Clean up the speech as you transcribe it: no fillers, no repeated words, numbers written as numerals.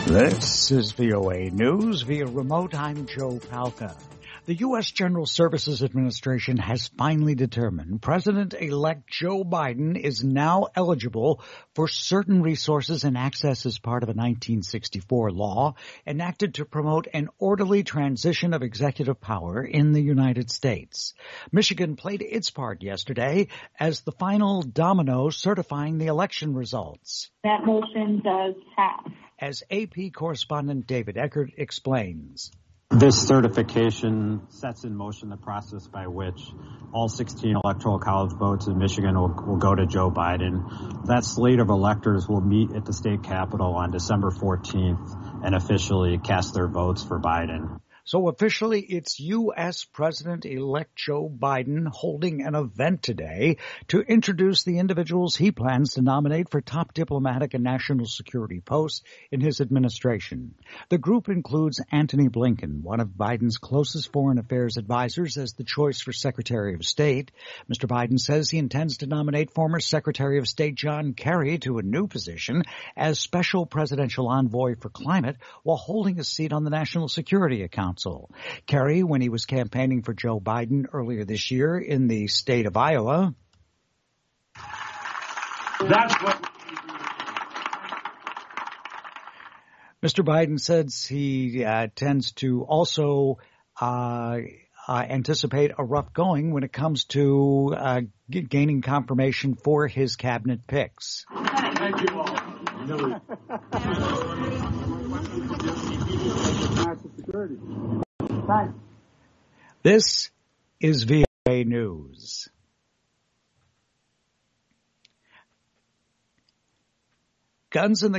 This is VOA News via remote. I'm Joe Palca. The U.S. General Services Administration has finally determined President-elect Joe Biden is now eligible for certain resources and access as part of a 1964 law enacted to promote an orderly transition of executive power in the United States. Michigan played its part yesterday as the final domino certifying the election results. That motion does pass. As AP correspondent David Eckert explains. This certification sets in motion the process by which all 16 electoral college votes in Michigan will go to Joe Biden. That slate of electors will meet at the state capitol on December 14th and officially cast their votes for Biden. So officially, it's U.S. President-elect Joe Biden holding an event today to introduce the individuals he plans to nominate for top diplomatic and national security posts in his administration. The group includes Antony Blinken, one of Biden's closest foreign affairs advisors, as the choice for Secretary of State. Mr. Biden says he intends to nominate former Secretary of State John Kerry to a new position as Special Presidential Envoy for Climate while holding a seat on the National Security Council. Kerry, when he was campaigning for Joe Biden earlier this year in the state of Iowa. Mr. Biden says he tends to also anticipate a rough going when it comes to gaining confirmation for his cabinet picks. Thank you all. This is VOA News. Guns in the